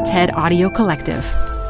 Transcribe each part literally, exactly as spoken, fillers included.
TED Audio Collective.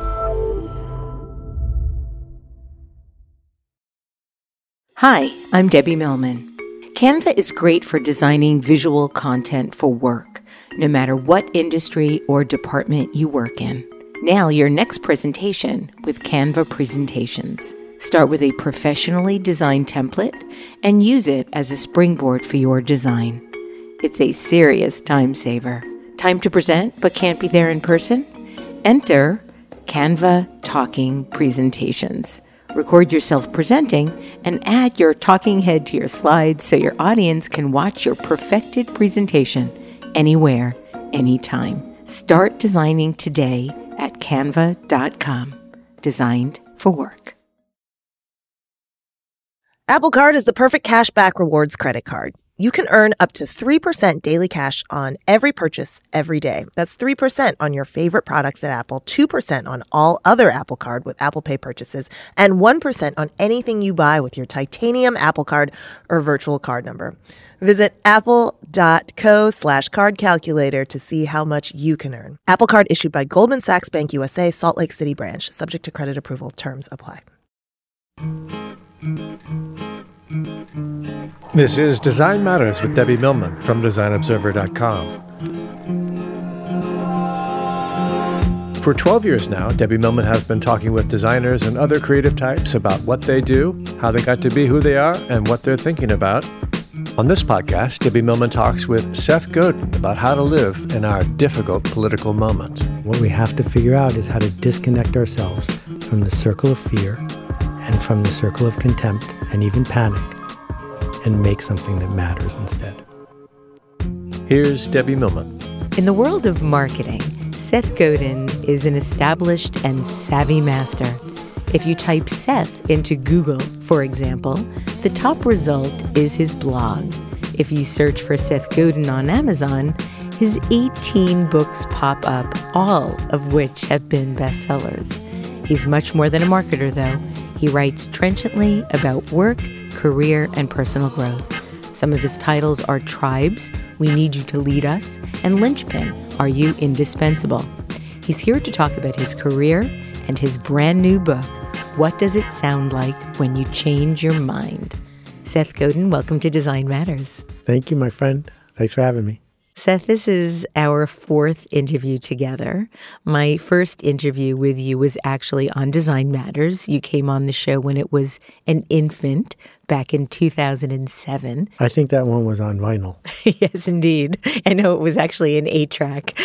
Hi, I'm Debbie Millman. Canva is great for designing visual content for work, no matter what industry or department you work in. Nail your next presentation with Canva Presentations. Start with a professionally designed template and use it as a springboard for your design. It's a serious time saver. Time to present but can't be there in person? Enter Canva Talking Presentations. Record yourself presenting and add your talking head to your slides so your audience can watch your perfected presentation anywhere, anytime. Start designing today at canva dot com. Designed for work. Apple Card is the perfect cashback rewards credit card. You can earn up to three percent daily cash on every purchase every day. That's three percent on your favorite products at Apple, two percent on all other Apple Card with Apple Pay purchases, and one percent on anything you buy with your titanium Apple Card or virtual card number. Visit apple.co slash card calculator to see how much you can earn. Apple Card issued by Goldman Sachs Bank U S A, Salt Lake City branch. Subject to credit approval. Terms apply. This is Design Matters with Debbie Millman from design observer dot com. For twelve years now, Debbie Millman has been talking with designers and other creative types about what they do, how they got to be who they are, and what they're thinking about. On this podcast, Debbie Millman talks with Seth Godin about how to live in our difficult political moment. What we have to figure out is how to disconnect ourselves from the circle of fear and from the circle of contempt and even panic, and make something that matters instead. Here's Debbie Millman. In the world of marketing, Seth Godin is an established and savvy master. If you type Seth into Google, for example, the top result is his blog. If you search for Seth Godin on Amazon, his eighteen books pop up, all of which have been bestsellers. He's much more than a marketer, though. He writes trenchantly about work, career, and personal growth. Some of his titles are Tribes, We Need You to Lead Us, and Linchpin, Are You Indispensable? He's here to talk about his career and his brand new book, What Does It Sound Like When You Change Your Mind? Seth Godin, welcome to Design Matters. Thank you, my friend. Thanks for having me. Seth, this is our fourth interview together. My first interview with you was actually on Design Matters. You came on the show when it was an infant back in two thousand seven. I think that one was on vinyl. Yes, indeed. I know it was actually an eight-track.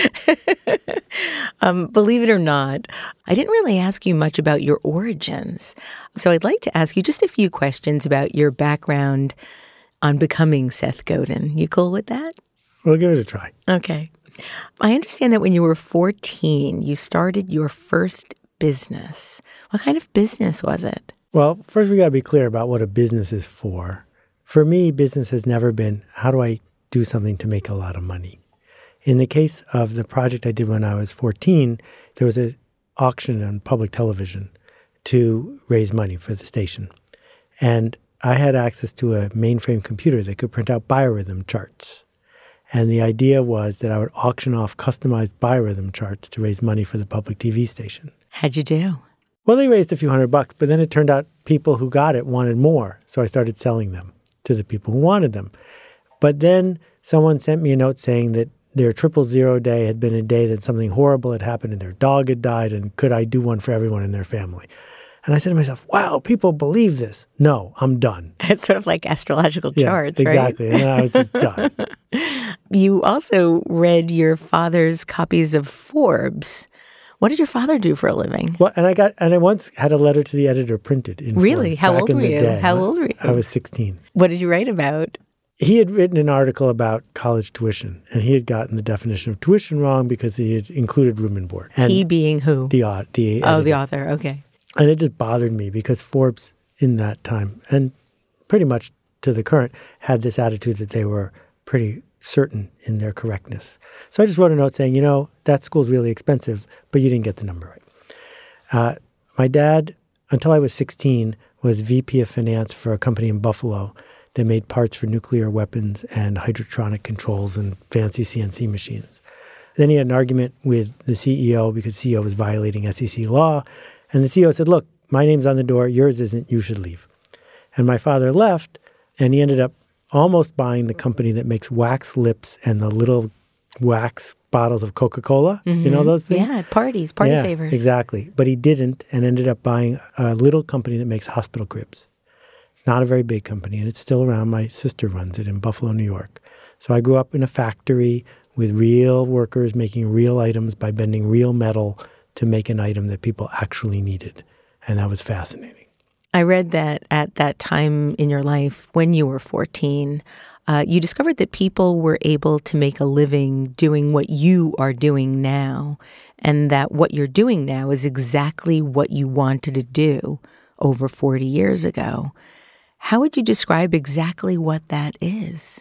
um, believe it or not, I didn't really ask you much about your origins. So I'd like to ask you just a few questions about your background on becoming Seth Godin. You cool with that? We'll give it a try. Okay. I understand that when you were fourteen, you started your first business. What kind of business was it? Well, first we got to be clear about what a business is for. For me, business has never been, how do I do something to make a lot of money? In the case of the project I did when I was fourteen, there was an auction on public television to raise money for the station. And I had access to a mainframe computer that could print out biorhythm charts. And the idea was that I would auction off customized biorhythm charts to raise money for the public T V station. How'd you do? Well, they raised a few hundred bucks, but then it turned out people who got it wanted more. So I started selling them to the people who wanted them. But then someone sent me a note saying that their triple zero day had been a day that something horrible had happened and their dog had died, and could I do one for everyone in their family? And I said to myself, wow, people believe this. No, I'm done. It's sort of like astrological yeah, charts, exactly. right? And I was just done. You also read your father's copies of Forbes. What did your father do for a living? Well, and I got, and I once had a letter to the editor printed in Really? Forbes How back old in were the you? day. How old were you? I was sixteen. What did you write about? He had written an article about college tuition, and he had gotten the definition of tuition wrong because he had included room and board. And he being who? The, uh, the Oh, editor. the author. Okay. And it just bothered me because Forbes in that time, and pretty much to the current, had this attitude that they were pretty certain in their correctness. So I just wrote a note saying, you know, that school's really expensive, but you didn't get the number right. Uh, my dad, until I was sixteen, was V P of finance for a company in Buffalo that made parts for nuclear weapons and hydrotronic controls and fancy C N C machines. Then he had an argument with the C E O because the C E O was violating S E C law. And the C E O said, look, my name's on the door. Yours isn't. You should leave. And my father left, and he ended up almost buying the company that makes wax lips and the little wax bottles of Coca-Cola. Mm-hmm. You know those things? Yeah, parties, party yeah, favors. Exactly. But he didn't and ended up buying a little company that makes hospital cribs. Not a very big company, and it's still around. My sister runs it in Buffalo, New York. So I grew up in a factory with real workers making real items by bending real metal to make an item that people actually needed. And that was fascinating. I read that at that time in your life, when you were fourteen, uh, you discovered that people were able to make a living doing what you are doing now, and that what you're doing now is exactly what you wanted to do over forty years ago. How would you describe exactly what that is?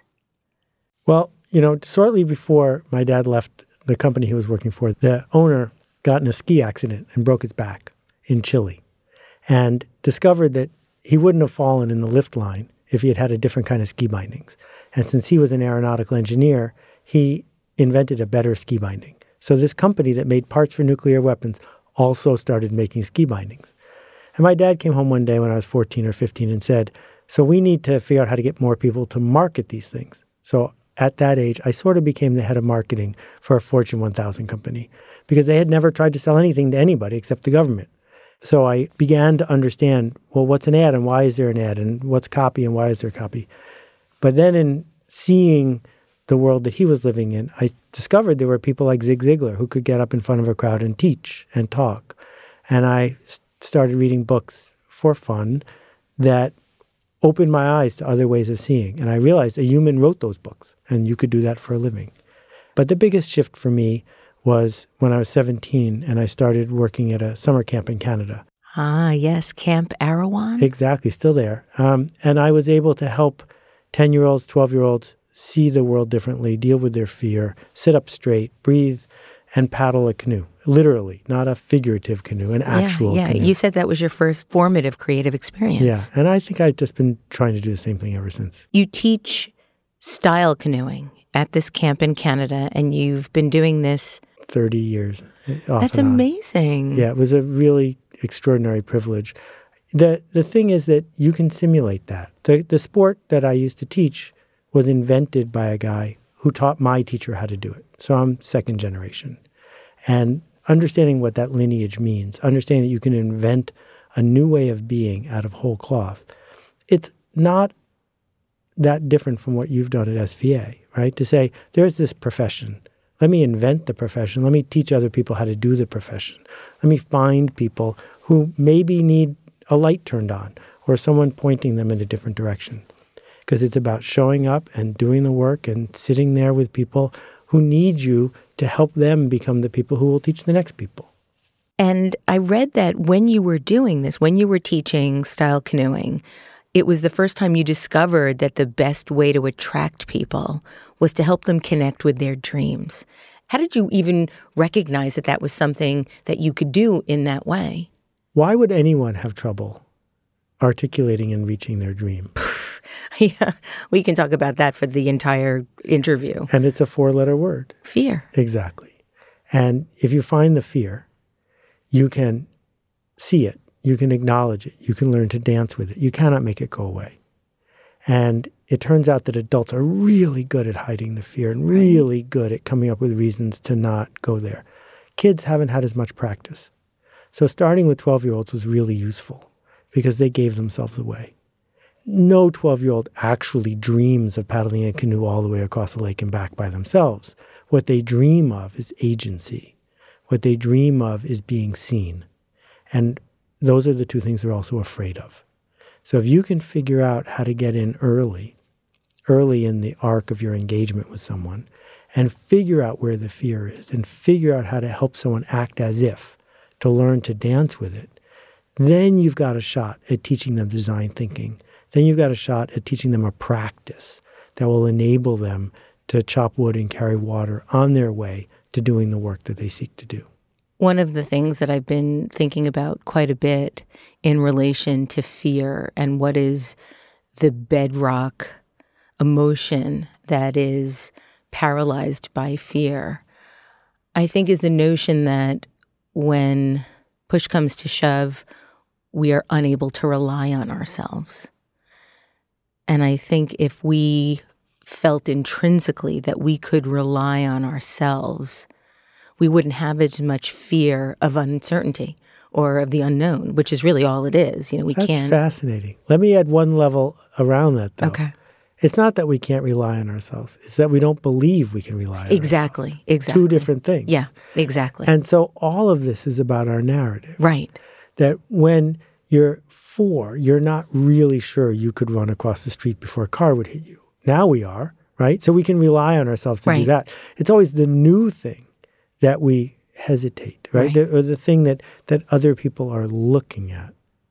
Well, you know, shortly before my dad left the company he was working for, the owner got in a ski accident and broke his back in Chile, and discovered that he wouldn't have fallen in the lift line if he had had a different kind of ski bindings. And since he was an aeronautical engineer, he invented a better ski binding. So this company that made parts for nuclear weapons also started making ski bindings. And my dad came home one day when I was fourteen or fifteen and said, so we need to figure out how to get more people to market these things. So at that age, I sort of became the head of marketing for a Fortune one thousand company because they had never tried to sell anything to anybody except the government. So I began to understand, well, what's an ad and why is there an ad, and what's copy and why is there copy? But then in seeing the world that he was living in, I discovered there were people like Zig Ziglar who could get up in front of a crowd and teach and talk. And I started reading books for fun that opened my eyes to other ways of seeing. And I realized a human wrote those books, and you could do that for a living. But the biggest shift for me was when I was seventeen and I started working at a summer camp in Canada. Ah, yes, Camp Erewhon? Exactly, still there. Um, and I was able to help ten-year-olds, twelve-year-olds see the world differently, deal with their fear, sit up straight, breathe, and paddle a canoe. Literally, not a figurative canoe, an actual yeah, yeah. canoe. You said that was your first formative creative experience. Yeah, and I think I've just been trying to do the same thing ever since. You teach style canoeing at this camp in Canada, and you've been doing this thirty years. That's amazing. Yeah, it was a really extraordinary privilege. The the thing is that you can simulate that. The the sport that I used to teach was invented by a guy who taught my teacher how to do it. So I'm second generation. And understanding what that lineage means, understanding that you can invent a new way of being out of whole cloth, it's not that different from what you've done at S V A, right? To say, there's this profession. Let me invent the profession. Let me teach other people how to do the profession. Let me find people who maybe need a light turned on or someone pointing them in a different direction. Because it's about showing up and doing the work and sitting there with people who need you to help them become the people who will teach the next people. And I read that when you were doing this, when you were teaching style canoeing, it was the first time you discovered that the best way to attract people was to help them connect with their dreams. How did you even recognize that that was something that you could do in that way? Why would anyone have trouble articulating and reaching their dream? Yeah, we can talk about that for the entire interview. And it's a four-letter word. Fear. Exactly. And if you find the fear, you can see it. You can acknowledge it. You can learn to dance with it. You cannot make it go away. And it turns out that adults are really good at hiding the fear and really good at coming up with reasons to not go there. Kids haven't had as much practice. So starting with twelve-year-olds was really useful because they gave themselves away. No twelve-year-old actually dreams of paddling a canoe all the way across the lake and back by themselves. What they dream of is agency. What they dream of is being seen. And those are the two things they're also afraid of. So if you can figure out how to get in early, early in the arc of your engagement with someone, and figure out where the fear is, and figure out how to help someone act as if, to learn to dance with it, then you've got a shot at teaching them design thinking. Then you've got a shot at teaching them a practice that will enable them to chop wood and carry water on their way to doing the work that they seek to do. One of the things that I've been thinking about quite a bit in relation to fear and what is the bedrock emotion that is paralyzed by fear, I think, is the notion that when push comes to shove, we are unable to rely on ourselves. And I think if we felt intrinsically that we could rely on ourselves, we wouldn't have as much fear of uncertainty or of the unknown, which is really all it is. You know, we That's can't. fascinating. Let me add one level around that, though. Okay. It's not that we can't rely on ourselves. It's that we don't believe we can rely on Exactly. ourselves. Exactly. Two different things. Yeah, exactly. And so all of this is about our narrative. Right. That when you're four, you're not really sure you could run across the street before a car would hit you. Now we are, right? So we can rely on ourselves to Right. do that. It's always the new thing that we hesitate, right? Right. The, or the thing that, that other people are looking at.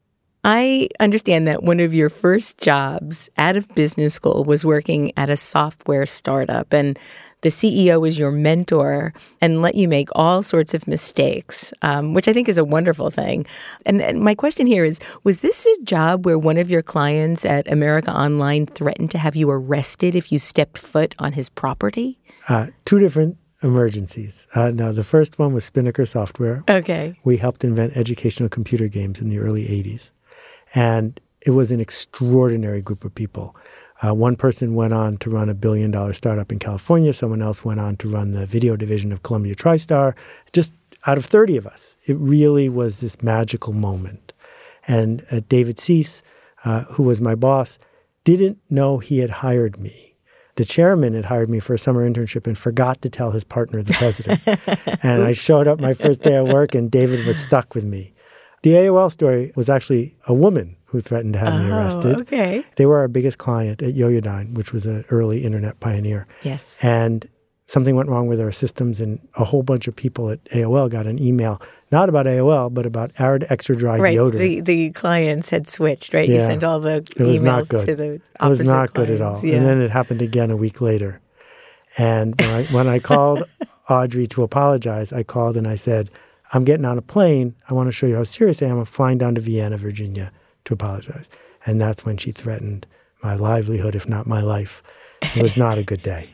I understand that one of your first jobs out of business school was working at a software startup, and the C E O was your mentor and let you make all sorts of mistakes, um, which I think is a wonderful thing. And, and my question here is, was this a job where one of your clients at America Online threatened to have you arrested if you stepped foot on his property? Uh, two different emergencies. Uh, now, the first one was Spinnaker Software. Okay. We helped invent educational computer games in the early eighties. And it was an extraordinary group of people. Uh, one person went on to run a billion-dollar startup in California. Someone else went on to run the video division of Columbia TriStar. Just out of thirty of us, it really was this magical moment. And uh, David Cease, uh, who was my boss, didn't know he had hired me. The chairman had hired me for a summer internship and forgot to tell his partner, the president. And I showed up my first day of work, and David was stuck with me. The A O L story was actually a woman who threatened to have oh, me arrested. Okay. They were our biggest client at Yoyodyne, which was an early internet pioneer. Yes. And something went wrong with our systems, and a whole bunch of people at A O L got an email, not about A O L, but about Arid Extra Dry right. deodorant. The, the clients had switched, right? You Yeah. sent all the It was emails not good. to the It opposite was not good at clients. all. Yeah. And then it happened again a week later. And when I, when I called Audrey to apologize, I called and I said, I'm getting on a plane. I want to show you how serious I am. I'm flying down to Vienna, Virginia to apologize. And that's when she threatened my livelihood, if not my life. It was not a good day.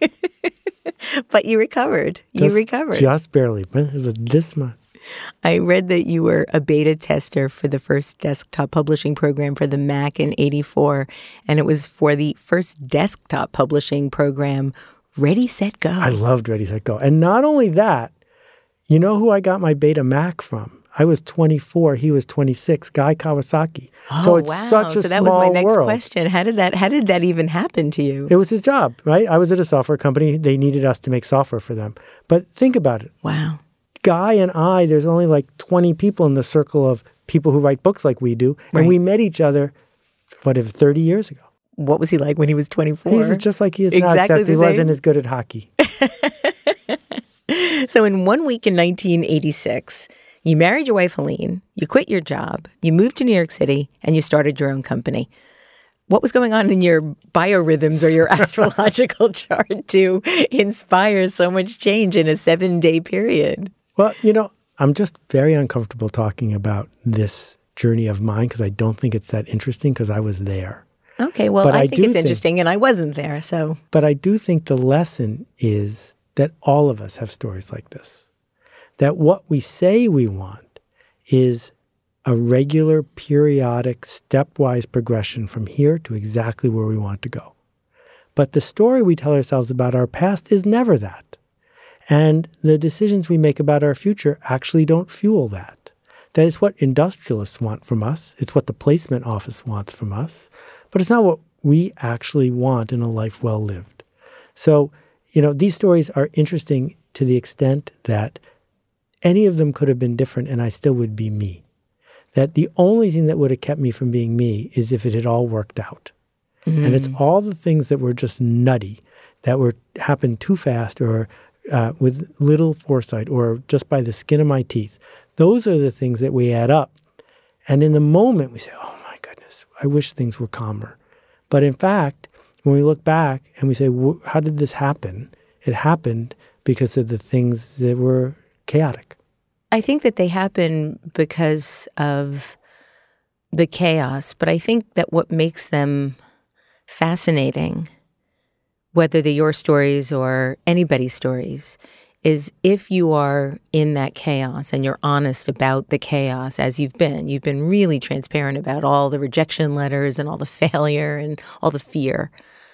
But you recovered. You Just- recovered. Just barely. But it was this much. I read that you were a beta tester for the first desktop publishing program for the Mac in eighty-four, and it was for the first desktop publishing program, Ready, Set, Go. I loved Ready, Set, Go. And not only that, you know who I got my beta Mac from? I was twenty-four. He was twenty-six. Guy Kawasaki. Oh, so it's wow. such a so that small was my next world. question. How did that? How did that even happen to you? It was his job, right? I was at a software company. They needed us to make software for them. But think about it. Wow. Guy and I, there's only like twenty people in the circle of people who write books like we do. And Right. we met each other, what, if thirty years ago. What was he like when he was twenty-four? He was just like he is now, Exactly except the he same? wasn't as good at hockey. So in one week in nineteen eighty-six, you married your wife, Helene, you quit your job, you moved to New York City, and you started your own company. What was going on in your biorhythms or your astrological chart to inspire so much change in a seven-day period? Well, you know, I'm just very uncomfortable talking about this journey of mine because I don't think it's that interesting because I was there. Okay, well, But I, I think do it's think- interesting, and I wasn't there, so... But I do think the lesson is that all of us have stories like this. That what we say we want is a regular, periodic, stepwise progression from here to exactly where we want to go. But the story we tell ourselves about our past is never that. And the decisions we make about our future actually don't fuel that. That is what industrialists want from us. It's what the placement office wants from us. But it's not what we actually want in a life well lived. So, you know, these stories are interesting to the extent that any of them could have been different and I still would be me. That the only thing that would have kept me from being me is if it had all worked out. Mm-hmm. And it's all the things that were just nutty, that were happened too fast or uh, with little foresight or just by the skin of my teeth. Those are the things that we add up. And in the moment we say, oh my goodness, I wish things were calmer. But in fact, when we look back and we say, how did this happen? It happened because of the things that were chaotic. I think that they happen because of the chaos, but I think that what makes them fascinating, whether they're your stories or anybody's stories, is if you are in that chaos and you're honest about the chaos as you've been, you've been really transparent about all the rejection letters and all the failure and all the fear.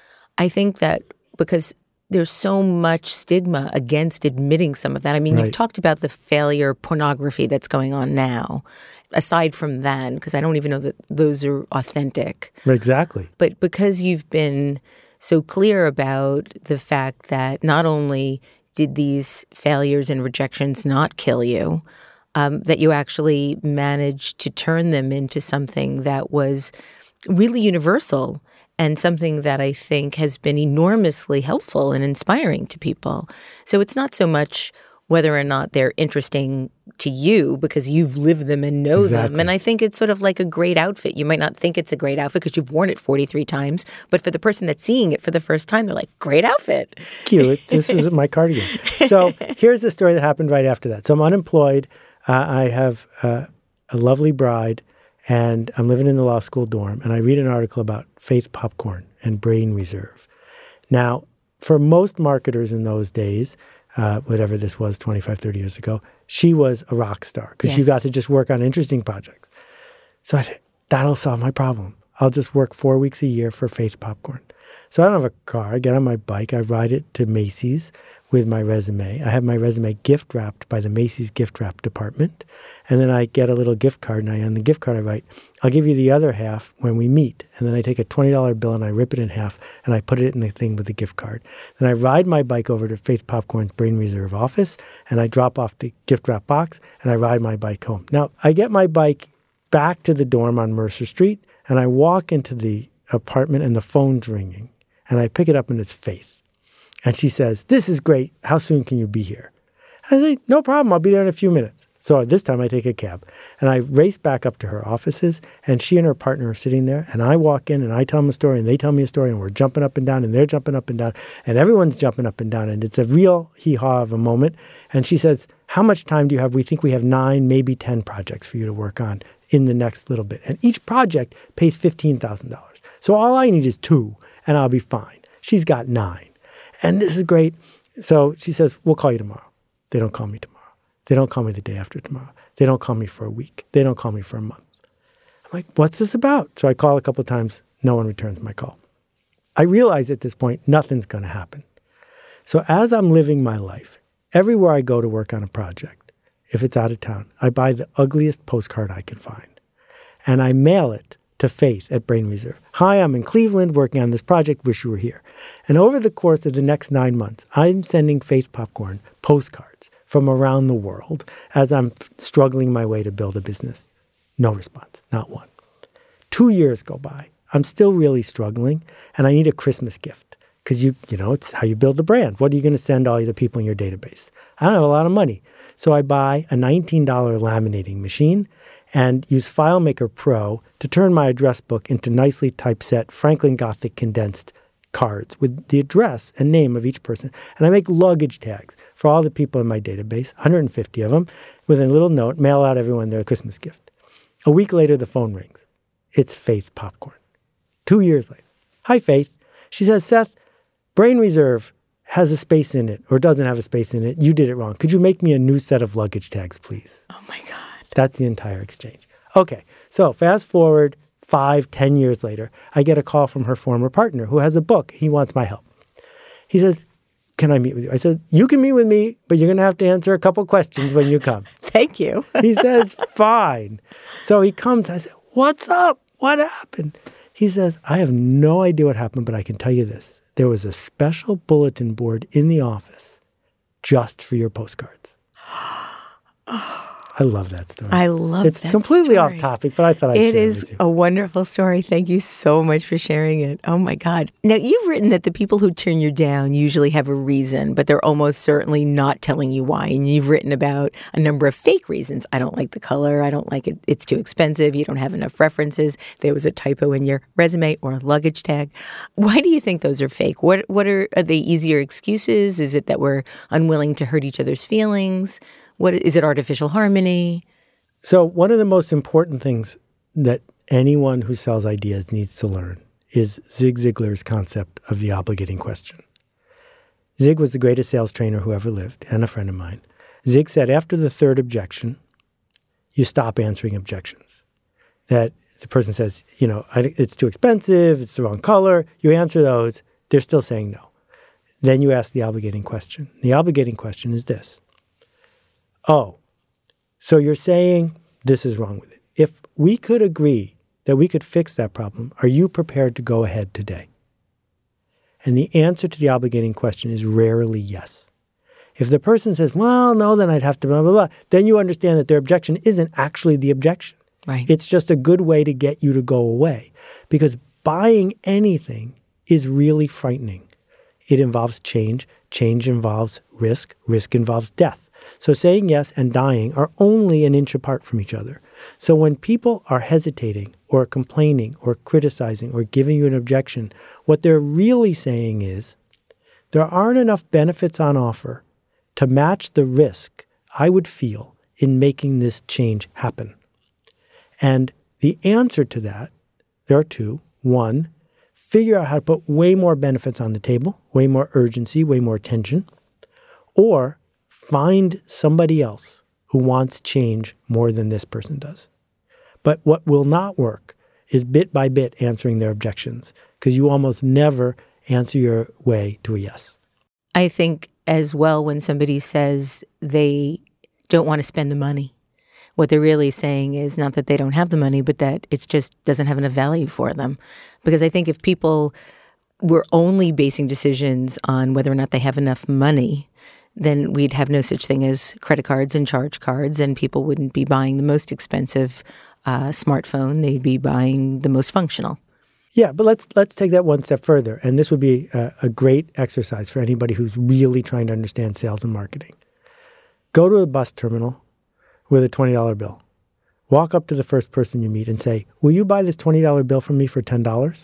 I think that because there's so much stigma against admitting some of that. I mean, Right. you've talked about the failure pornography that's going on now. Aside from that, because I don't even know that those are authentic. Exactly. But because you've been so clear about the fact that not only did these failures and rejections not kill you, um, that you actually managed to turn them into something that was really universal and something that I think has been enormously helpful and inspiring to people. So it's not so much whether or not they're interesting to you because you've lived them and know Exactly. them. And I think it's sort of like a great outfit. You might not think it's a great outfit because you've worn it forty-three times, but for the person that's seeing it for the first time, they're like, great outfit. Cute. This is my cardigan. So here's the story that happened right after that. So I'm unemployed. Uh, I have uh, a lovely bride, and I'm living in the law school dorm, and I read an article about Faith Popcorn and Brain Reserve. Now, for most marketers in those days, uh, whatever this was, twenty-five, thirty years ago, she was a rock star because Yes. you got to just work on interesting projects. So I said, that'll solve my problem. I'll just work four weeks a year for Faith Popcorn. So I don't have a car. I get on my bike. I ride it to Macy's with my resume. I have my resume gift wrapped by the Macy's gift wrap department. And then I get a little gift card, and I, on the gift card I write, I'll give you the other half when we meet. And then I take a twenty dollar bill and I rip it in half and I put it in the thing with the gift card. Then I ride my bike over to Faith Popcorn's Brain Reserve office and I drop off the gift wrap box and I ride my bike home. Now, I get my bike back to the dorm on Mercer Street and I walk into the apartment and the phone's ringing. And I pick it up and it's Faith. And she says, "This is great. How soon can you be here?" I say, "No problem. I'll be there in a few minutes." So this time I take a cab and I race back up to her offices and she and her partner are sitting there and I walk in and I tell them a story and they tell me a story and we're jumping up and down and they're jumping up and down and everyone's jumping up and down and it's a real hee-haw of a moment. And she says, "How much time do you have? We think we have nine, maybe ten projects for you to work on in the next little bit. And each project pays fifteen thousand dollars. So all I need is two and I'll be fine." She's got nine. And this is great. So she says, "We'll call you tomorrow." They don't call me tomorrow. They don't call me the day after tomorrow. They don't call me for a week. They don't call me for a month. I'm like, what's this about? So I call a couple of times. No one returns my call. I realize at this point, nothing's going to happen. So as I'm living my life, everywhere I go to work on a project, if it's out of town, I buy the ugliest postcard I can find. And I mail it to Faith at Brain Reserve. "Hi, I'm in Cleveland working on this project. Wish you were here." And over the course of the next nine months, I'm sending Faith Popcorn postcards from around the world as I'm struggling my way to build a business. No response, not one. Two years go by. I'm still really struggling, and I need a Christmas gift because you, you know, it's how you build the brand. What are you going to send all the people in your database? I don't have a lot of money. So I buy a nineteen dollar laminating machine and use FileMaker Pro to turn my address book into nicely typeset Franklin Gothic condensed cards with the address and name of each person. And I make luggage tags for all the people in my database, one hundred fifty of them, with a little note, mail out everyone their Christmas gift. A week later, the phone rings. It's Faith Popcorn. Two years later. "Hi, Faith." She says, "Seth, Brain Reserve has a space in it or doesn't have a space in it. You did it wrong. Could you make me a new set of luggage tags, please?" Oh, my God. That's the entire exchange. Okay, so fast forward five, ten years later, I get a call from her former partner who has a book. He wants my help. He says, "Can I meet with you?" I said, "You can meet with me, but you're going to have to answer a couple questions when you come." Thank you. He says, "Fine." So he comes. I said, "What's up? What happened?" He says, "I have no idea what happened, but I can tell you this. There was a special bulletin board in the office just for your postcards." I love that story. I love it's that It's completely story. off topic, but I thought I'd It share is it with you. a wonderful story. Thank you so much for sharing it. Oh, my God. Now, you've written that the people who turn you down usually have a reason, but they're almost certainly not telling you why. And you've written about a number of fake reasons. I don't like the color. I don't like it. It's too expensive. You don't have enough references. There was a typo in your resume or a luggage tag. Why do you think those are fake? What What are, are they easier excuses? Is it that we're unwilling to hurt each other's feelings? What is it artificial harmony? So one of the most important things that anyone who sells ideas needs to learn is Zig Ziglar's concept of the obligating question. Zig was the greatest sales trainer who ever lived, and a friend of mine. Zig said after the third objection, you stop answering objections. That the person says, you know, it's too expensive, it's the wrong color. You answer those, they're still saying no. Then you ask the obligating question. The obligating question is this. Oh, so you're saying this is wrong with it. If we could agree that we could fix that problem, are you prepared to go ahead today? And the answer to the obligating question is rarely yes. If the person says, well, no, then I'd have to blah, blah, blah, then you understand that their objection isn't actually the objection. Right. It's just a good way to get you to go away. Because buying anything is really frightening. It involves change. Change involves risk. Risk involves death. So saying yes and dying are only an inch apart from each other. So when people are hesitating or complaining or criticizing or giving you an objection, what they're really saying is, there aren't enough benefits on offer to match the risk I would feel in making this change happen. And the answer to that, there are two. One, figure out how to put way more benefits on the table, way more urgency, way more attention, or find somebody else who wants change more than this person does. But what will not work is bit by bit answering their objections, because you almost never answer your way to a yes. I think as well when somebody says they don't want to spend the money, what they're really saying is not that they don't have the money, but that it just doesn't have enough value for them. Because I think if people were only basing decisions on whether or not they have enough money, then we'd have no such thing as credit cards and charge cards, and people wouldn't be buying the most expensive uh, smartphone. They'd be buying the most functional. Yeah, but let's let's take that one step further. And this would be a, a great exercise for anybody who's really trying to understand sales and marketing. Go to a bus terminal with a twenty dollar bill. Walk up to the first person you meet and say, will you buy this twenty dollar bill from me for ten dollars?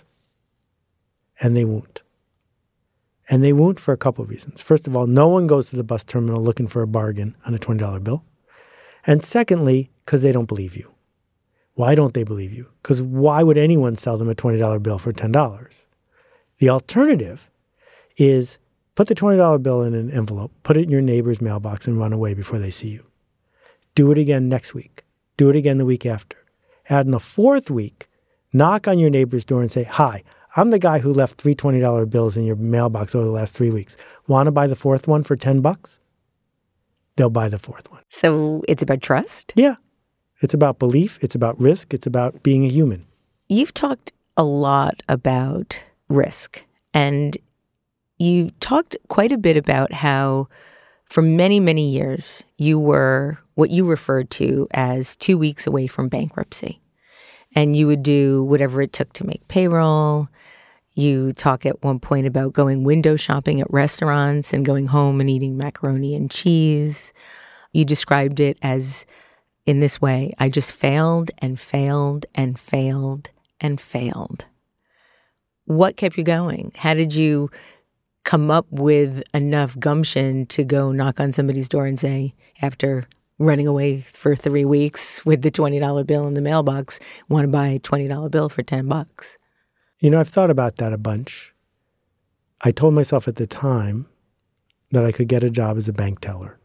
And they won't. And they won't for a couple of reasons. First of all, no one goes to the bus terminal looking for a bargain on a twenty dollar bill. And secondly, because they don't believe you. Why don't they believe you? Because why would anyone sell them a twenty dollar bill for ten dollars? The alternative is put the twenty dollar bill in an envelope, put it in your neighbor's mailbox, and run away before they see you. Do it again next week. Do it again the week after. And in the fourth week, knock on your neighbor's door and say, hi, I'm the guy who left three twenty dollar bills in your mailbox over the last three weeks. Want to buy the fourth one for ten bucks? They'll buy the fourth one. So it's about trust? Yeah. It's about belief. It's about risk. It's about being a human. You've talked a lot about risk, and you talked quite a bit about how for many, many years, you were what you referred to as two weeks away from bankruptcy. And you would do whatever it took to make payroll. You talk at one point about going window shopping at restaurants and going home and eating macaroni and cheese. You described it as, in this way, I just failed and failed and failed and failed. What kept you going? How did you come up with enough gumption to go knock on somebody's door and say, after running away for three weeks with the twenty dollar bill in the mailbox, want to buy a twenty dollar bill for ten bucks? You know, I've thought about that a bunch. I told myself at the time that I could get a job as a bank teller.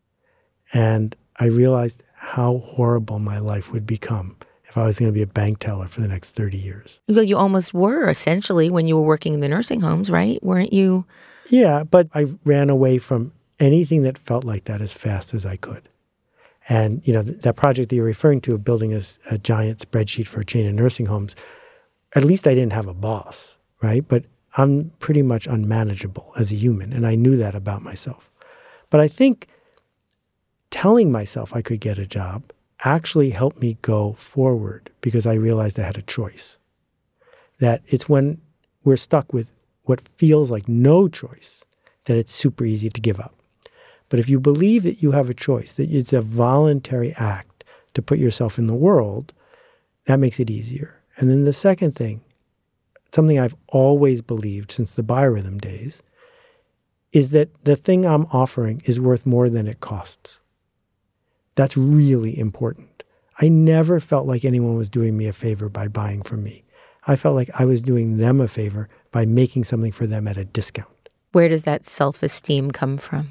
And I realized how horrible my life would become if I was going to be a bank teller for the next thirty years. Well, you almost were, essentially, when you were working in the nursing homes, right? Weren't you? Yeah, but I ran away from anything that felt like that as fast as I could. And, you know, th- that project that you're referring to of building a, a giant spreadsheet for a chain of nursing homes, at least I didn't have a boss, right? But I'm pretty much unmanageable as a human, and I knew that about myself. But I think telling myself I could get a job actually helped me go forward because I realized I had a choice. That it's when we're stuck with what feels like no choice that it's super easy to give up. But if you believe that you have a choice, that it's a voluntary act to put yourself in the world, that makes it easier. And then the second thing, something I've always believed since the biorhythm days, is that the thing I'm offering is worth more than it costs. That's really important. I never felt like anyone was doing me a favor by buying from me. I felt like I was doing them a favor by making something for them at a discount. Where does that self-esteem come from?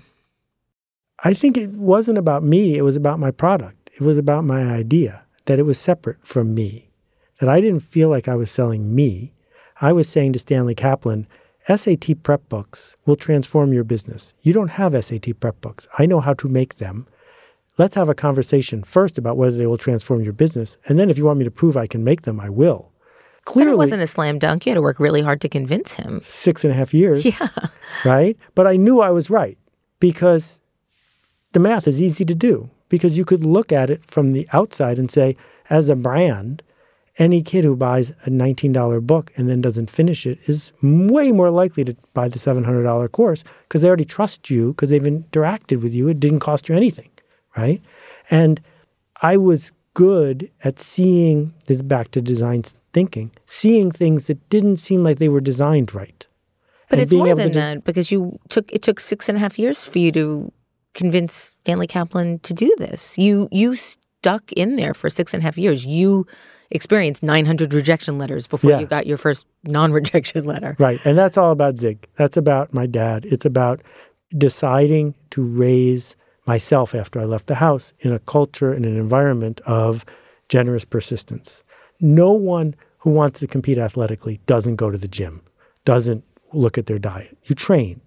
I think it wasn't about me. It was about my product. It was about my idea, that it was separate from me, that I didn't feel like I was selling me. I was saying to Stanley Kaplan, S A T prep books will transform your business. You don't have S A T prep books. I know how to make them. Let's have a conversation first about whether they will transform your business. And then if you want me to prove I can make them, I will. Clearly, but it wasn't a slam dunk. You had to work really hard to convince him. Six and a half years. Yeah. Right? But I knew I was right because the math is easy to do, because you could look at it from the outside and say, as a brand, any kid who buys a nineteen dollars book and then doesn't finish it is way more likely to buy the seven hundred dollars course because they already trust you because they've interacted with you. It didn't cost you anything, right? And I was good at seeing, this is back to design thinking, seeing things that didn't seem like they were designed right. But and it's more than just, that, because you took it took six and a half years for you to convince Stanley Kaplan to do this. You you stuck in there for six and a half years. You experienced nine hundred rejection letters before yeah. you got your first non-rejection letter. Right. And that's all about Zig. That's about my dad. It's about deciding to raise myself after I left the house in a culture, in an environment of generous persistence. No one who wants to compete athletically doesn't go to the gym, doesn't look at their diet. You train.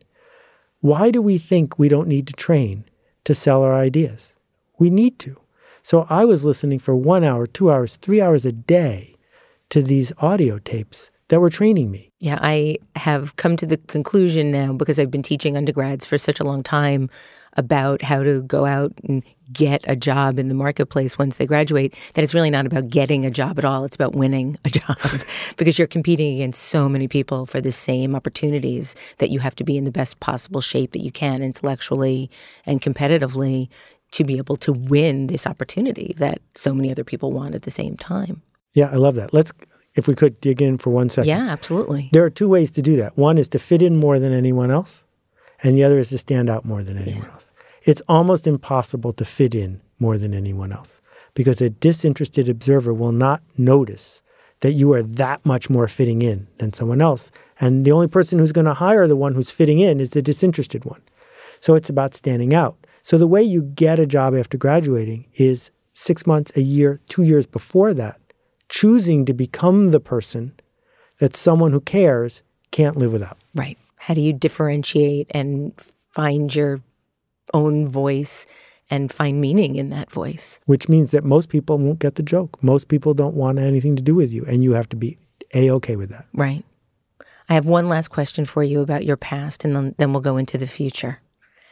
Why do we think we don't need to train to sell our ideas? We need to. So I was listening for one hour, two hours, three hours a day to these audio tapes that were training me. Yeah, I have come to the conclusion now, because I've been teaching undergrads for such a long time about how to go out and get a job in the marketplace once they graduate, that it's really not about getting a job at all. It's about winning a job because you're competing against so many people for the same opportunities that you have to be in the best possible shape that you can intellectually and competitively to be able to win this opportunity that so many other people want at the same time. Yeah, I love that. Let's, if we could dig in for one second. Yeah, absolutely. There are two ways to do that. One is to fit in more than anyone else, and the other is to stand out more than anyone yeah. else. It's almost impossible to fit in more than anyone else because a disinterested observer will not notice that you are that much more fitting in than someone else. And the only person who's going to hire the one who's fitting in is the disinterested one. So it's about standing out. So the way you get a job after graduating is six months, a year, two years before that, choosing to become the person that someone who cares can't live without. Right. How do you differentiate and find your own voice and find meaning in that voice? Which means that most people won't get the joke. Most people don't want anything to do with you, and you have to be A-okay with that. Right. I have one last question for you about your past, and then, then we'll go into the future.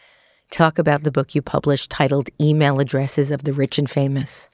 Talk about the book you published titled Email Addresses of the Rich and Famous.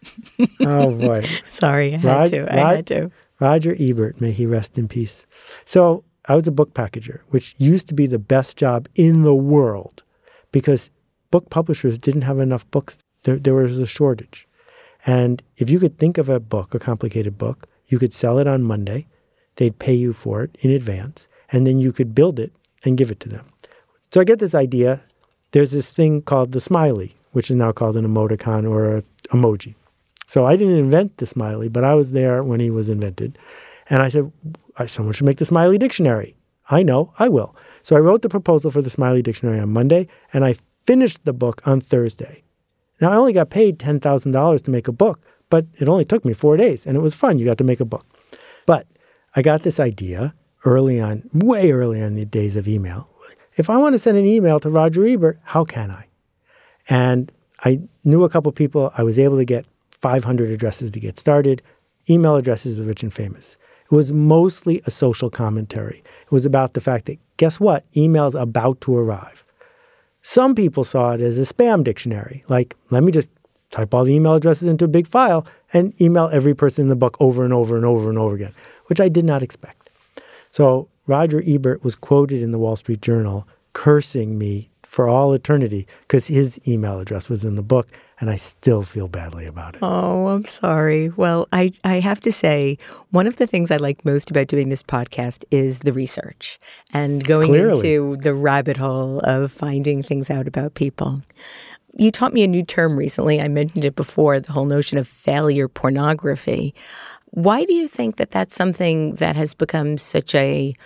Oh, boy. Sorry, I had Rod, to. I Rod, had to. Roger Ebert, may he rest in peace. So I was a book packager, which used to be the best job in the world because book publishers didn't have enough books. There, there was a shortage. And if you could think of a book, a complicated book, you could sell it on Monday. They'd pay you for it in advance. And then you could build it and give it to them. So I get this idea. There's this thing called the smiley, which is now called an emoticon or an emoji. So I didn't invent the smiley, but I was there when he was invented. And I said, someone should make the smiley dictionary. I know, I will. So I wrote the proposal for the smiley dictionary on Monday, and I finished the book on Thursday. Now, I only got paid ten thousand dollars to make a book, but it only took me four days, and it was fun. You got to make a book. But I got this idea early on, way early on in the days of email. If I want to send an email to Roger Ebert, how can I? And I knew a couple people. I was able to get five hundred addresses to get started, email addresses of the rich and famous. It was mostly a social commentary. It was about the fact that, guess what? Email's about to arrive. Some people saw it as a spam dictionary. Like, let me just type all the email addresses into a big file and email every person in the book over and over and over and over again, which I did not expect. So Roger Ebert was quoted in the Wall Street Journal cursing me for all eternity because his email address was in the book, and I still feel badly about it. Oh, I'm sorry. Well, I, I have to say, one of the things I like most about doing this podcast is the research and going Clearly. into the rabbit hole of finding things out about people. You taught me a new term recently. I mentioned it before, the whole notion of failure pornography. Why do you think that that's something that has become such a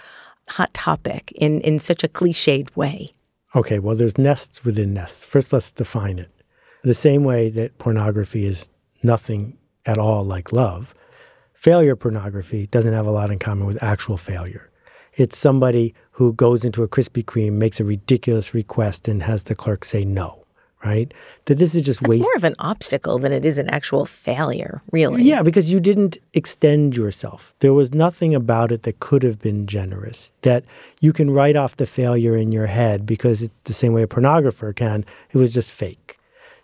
hot topic in, in such a cliched way? Okay, well, there's nests within nests. First, let's define it. The same way that pornography is nothing at all like love, failure pornography doesn't have a lot in common with actual failure. It's somebody who goes into a Krispy Kreme, makes a ridiculous request, and has the clerk say no, right? That this is just That's waste. more of an obstacle than it is an actual failure, really. Yeah, because you didn't extend yourself. There was nothing about it that could have been generous, that you can write off the failure in your head because it's the same way a pornographer can. It was just fake.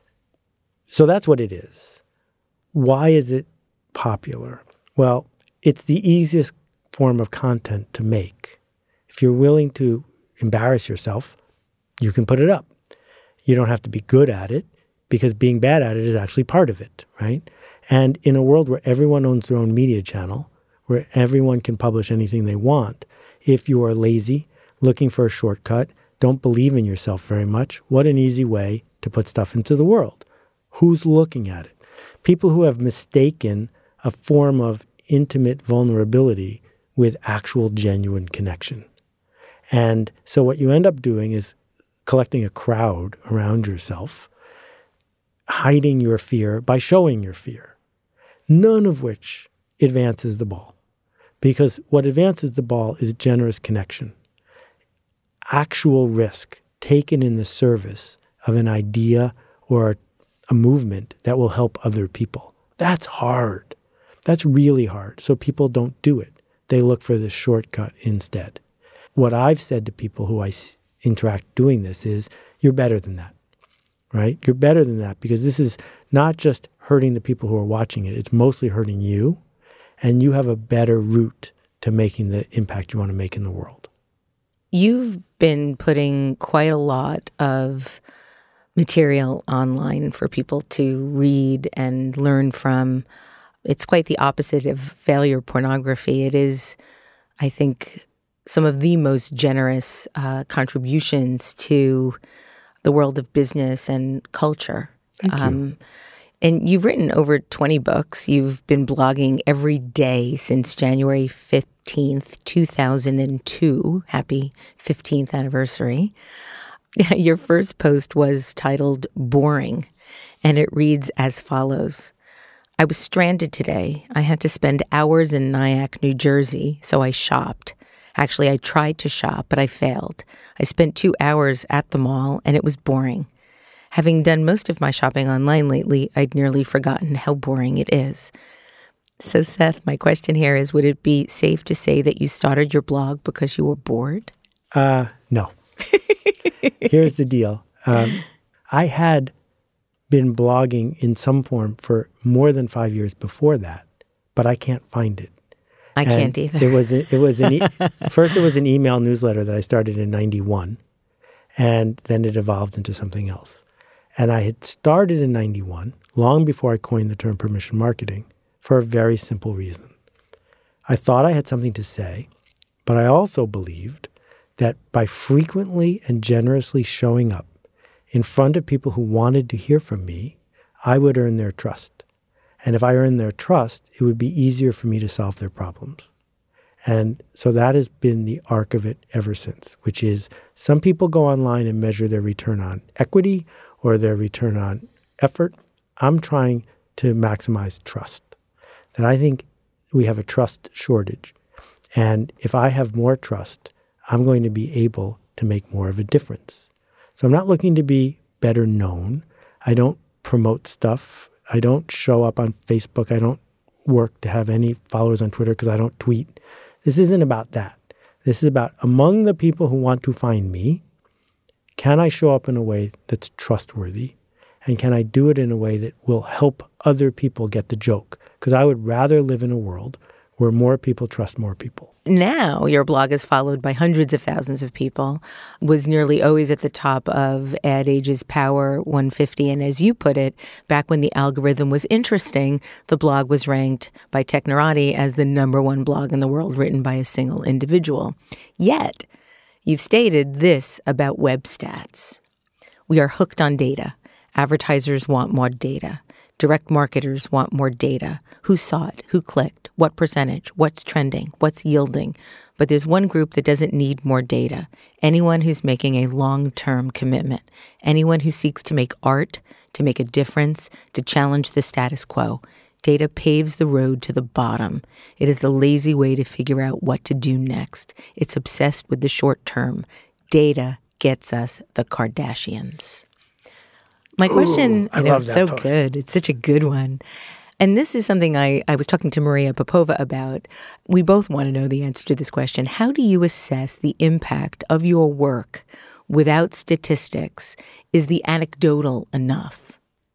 So that's what it is. Why is it popular? Well, it's the easiest form of content to make. If you're willing to embarrass yourself, you can put it up. You don't have to be good at it because being bad at it is actually part of it, right? And in a world where everyone owns their own media channel, where everyone can publish anything they want, if you are lazy, looking for a shortcut, don't believe in yourself very much, what an easy way to put stuff into the world. Who's looking at it? People who have mistaken a form of intimate vulnerability with actual genuine connection. And so what you end up doing is collecting a crowd around yourself, hiding your fear by showing your fear, none of which advances the ball. Because what advances the ball is generous connection, actual risk taken in the service of an idea or a movement that will help other people. That's hard. That's really hard. So people don't do it. They look for the shortcut instead. What I've said to people who I interact doing this is, you're better than that, right? You're better than that because this is not just hurting the people who are watching it. It's mostly hurting you, and you have a better route to making the impact you want to make in the world. You've been putting quite a lot of material online for people to read and learn from. It's quite the opposite of failure pornography. It is, I think, some of the most generous uh, contributions to the world of business and culture. Thank um, you. And you've written over twenty books. You've been blogging every day since January fifteenth, two thousand two. Happy fifteenth anniversary. Your first post was titled Boring, and it reads as follows. I was stranded today. I had to spend hours in Nyack, New Jersey, so I shopped. Actually, I tried to shop, but I failed. I spent two hours at the mall, and it was boring. Having done most of my shopping online lately, I'd nearly forgotten how boring it is. So, Seth, my question here is, would it be safe to say that you started your blog because you were bored? Uh, no. Here's the deal. Um, I had been blogging in some form for more than five years before that, but I can't find it. I and can't either. It was it was an e- first it was an email newsletter that I started in ninety-one, and then it evolved into something else. And I had started in ninety-one, long before I coined the term permission marketing, for a very simple reason. I thought I had something to say, but I also believed that by frequently and generously showing up in front of people who wanted to hear from me, I would earn their trust. And if I earned their trust, it would be easier for me to solve their problems. And so that has been the arc of it ever since, which is some people go online and measure their return on equity or their return on effort. I'm trying to maximize trust. That I think we have a trust shortage. And if I have more trust, I'm going to be able to make more of a difference. So I'm not looking to be better known. I don't promote stuff. I don't show up on Facebook. I don't work to have any followers on Twitter because I don't tweet. This isn't about that. This is about among the people who want to find me, can I show up in a way that's trustworthy? And can I do it in a way that will help other people get the joke? Because I would rather live in a world where more people trust more people. Now your blog is followed by hundreds of thousands of people, was nearly always at the top of Ad Age's Power one fifty. And as you put it, back when the algorithm was interesting, the blog was ranked by Technorati as the number one blog in the world written by a single individual. Yet, you've stated this about web stats. We are hooked on data. Advertisers want more data. Direct marketers want more data. Who saw it? Who clicked? What percentage? What's trending? What's yielding? But there's one group that doesn't need more data. Anyone who's making a long-term commitment. Anyone who seeks to make art, to make a difference, to challenge the status quo. Data paves the road to the bottom. It is the lazy way to figure out what to do next. It's obsessed with the short term. Data gets us the Kardashians. My question, Ooh, I, I know, love it's that so post. good. It's such a good one. And this is something I, I was talking to Maria Popova about. We both want to know the answer to this question. How do you assess the impact of your work without statistics? Is the anecdotal enough?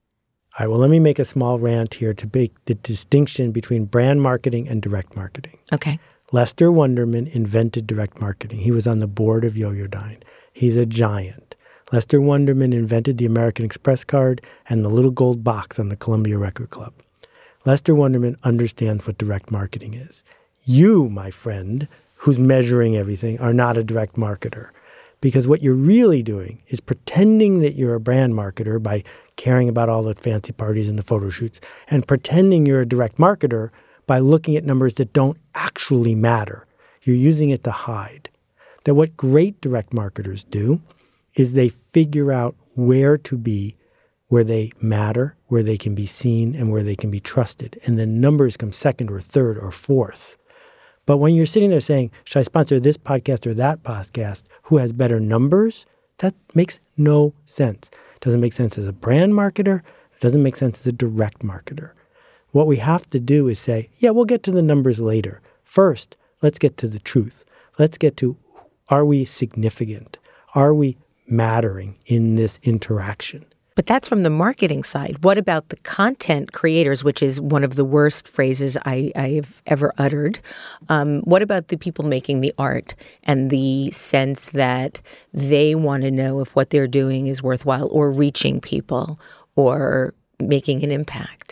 All right, well, let me make a small rant here to make the distinction between brand marketing and direct marketing. Okay. Lester Wunderman invented direct marketing. He was on the board of Yoyodyne. He's a giant. Lester Wunderman invented the American Express card and the little gold box on the Columbia Record Club. Lester Wunderman understands what direct marketing is. You, my friend, who's measuring everything, are not a direct marketer. Because what you're really doing is pretending that you're a brand marketer by caring about all the fancy parties and the photo shoots, and pretending you're a direct marketer by looking at numbers that don't actually matter. You're using it to hide. That what great direct marketers do is they figure out where to be, where they matter, where they can be seen, and where they can be trusted. And then numbers come second or third or fourth. But when you're sitting there saying, should I sponsor this podcast or that podcast? Who has better numbers? That makes no sense. It doesn't make sense as a brand marketer. It doesn't make sense as a direct marketer. What we have to do is say, yeah, we'll get to the numbers later. First, let's get to the truth. Let's get to, are we significant? Are we mattering in this interaction? But that's from the marketing side. What about the content creators, which is one of the worst phrases I, I have ever uttered? Um, what about the people making the art and the sense that they want to know if what they're doing is worthwhile or reaching people or making an impact?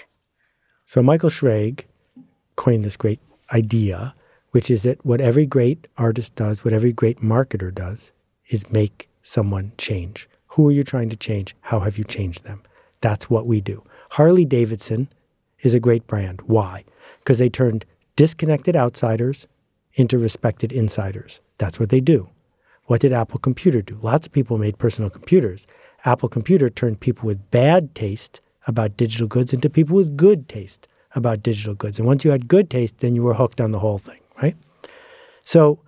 So Michael Schrage coined this great idea, which is that what every great artist does, what every great marketer does, is make someone change. Who are you trying to change? How have you changed them? That's what we do. Harley Davidson is a great brand. Why? Because they turned disconnected outsiders into respected insiders. That's what they do. What did Apple Computer do? Lots of people made personal computers. Apple Computer turned people with bad taste about digital goods into people with good taste about digital goods. And once you had good taste, then you were hooked on the whole thing, right? So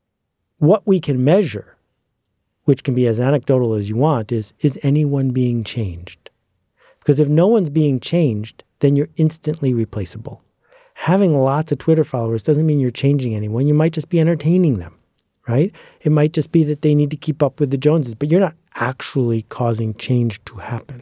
what we can measure, which can be as anecdotal as you want, is, is anyone being changed? Because if no one's being changed, then you're instantly replaceable. Having lots of Twitter followers doesn't mean you're changing anyone. You might just be entertaining them, right? It might just be that they need to keep up with the Joneses, but you're not actually causing change to happen.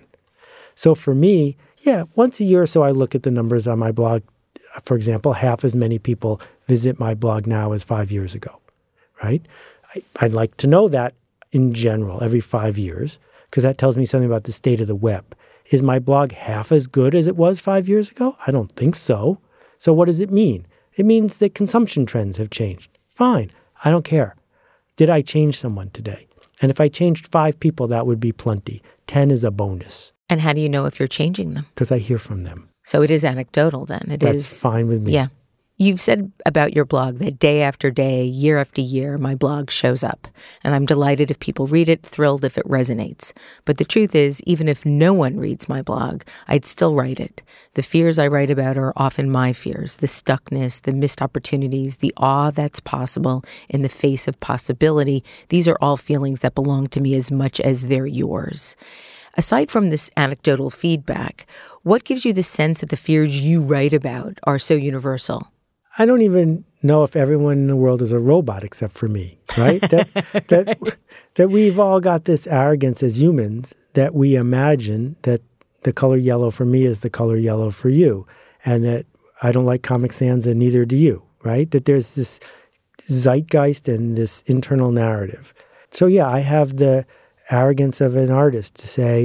So for me, yeah, once a year or so I look at the numbers on my blog. For example, half as many people visit my blog now as five years ago, right? I, I'd like to know that in general, every five years, because that tells me something about the state of the web. Is my blog half as good as it was five years ago? I don't think so. So what does it mean? It means that consumption trends have changed. Fine. I don't care. Did I change someone today? And if I changed five people, that would be plenty. Ten is a bonus. And how do you know if you're changing them? Because I hear from them. So it is anecdotal then. It That's is. That's fine with me. Yeah. You've said about your blog that day after day, year after year, my blog shows up. And I'm delighted if people read it, thrilled if it resonates. But the truth is, even if no one reads my blog, I'd still write it. The fears I write about are often my fears, the stuckness, the missed opportunities, the awe that's possible in the face of possibility. These are all feelings that belong to me as much as they're yours. Aside from this anecdotal feedback, what gives you the sense that the fears you write about are so universal? I don't even know if everyone in the world is a robot except for me, right? that that that we've all got this arrogance as humans that we imagine that the color yellow for me is the color yellow for you, and that I don't like Comic Sans and neither do you, right? That there's this zeitgeist and this internal narrative. So yeah, I have the arrogance of an artist to say,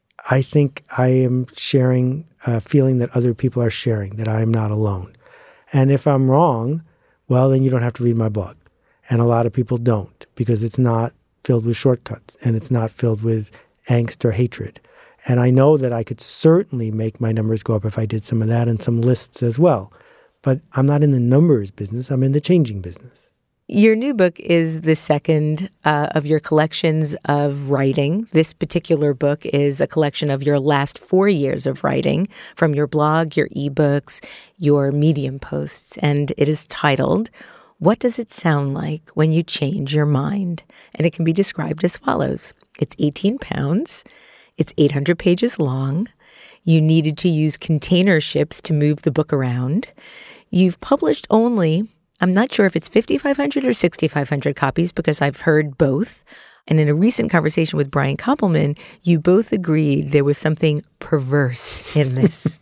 I think I am sharing a feeling that other people are sharing, that I am not alone. And if I'm wrong, well, then you don't have to read my blog. And a lot of people don't, because it's not filled with shortcuts and it's not filled with angst or hatred. And I know that I could certainly make my numbers go up if I did some of that and some lists as well. But I'm not in the numbers business. I'm in the changing business. Your new book is the second uh, of your collections of writing. This particular book is a collection of your last four years of writing from your blog, your ebooks, your Medium posts, and it is titled, What Does It Sound Like When You Change Your Mind? And it can be described as follows. It's eighteen pounds. It's eight hundred pages long. You needed to use container ships to move the book around. You've published only, I'm not sure if it's fifty-five hundred or sixty-five hundred copies because I've heard both. And in a recent conversation with Brian Koppelman, you both agreed there was something perverse in this.